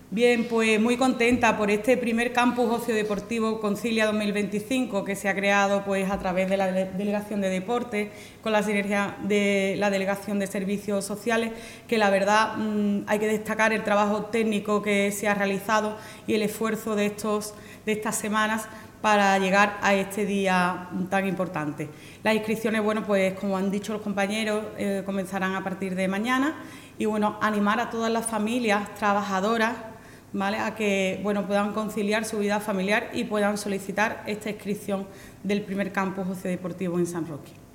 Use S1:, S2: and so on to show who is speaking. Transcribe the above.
S1: Bien, pues muy contenta por este primer campus ociodeportivo Concilia 2025 que se ha creado pues a través de la Delegación de Deportes con la sinergia de la Delegación de Servicios Sociales, que la verdad hay que destacar el trabajo técnico que se ha realizado y el esfuerzo de estas semanas para llegar a este día tan importante. Las inscripciones, bueno, pues como han dicho los compañeros, comenzarán a partir de mañana y bueno, animar a todas las familias trabajadoras, ¿vale?, a que puedan conciliar su vida familiar y puedan solicitar esta inscripción del primer campus ociodeportivo en San Roque.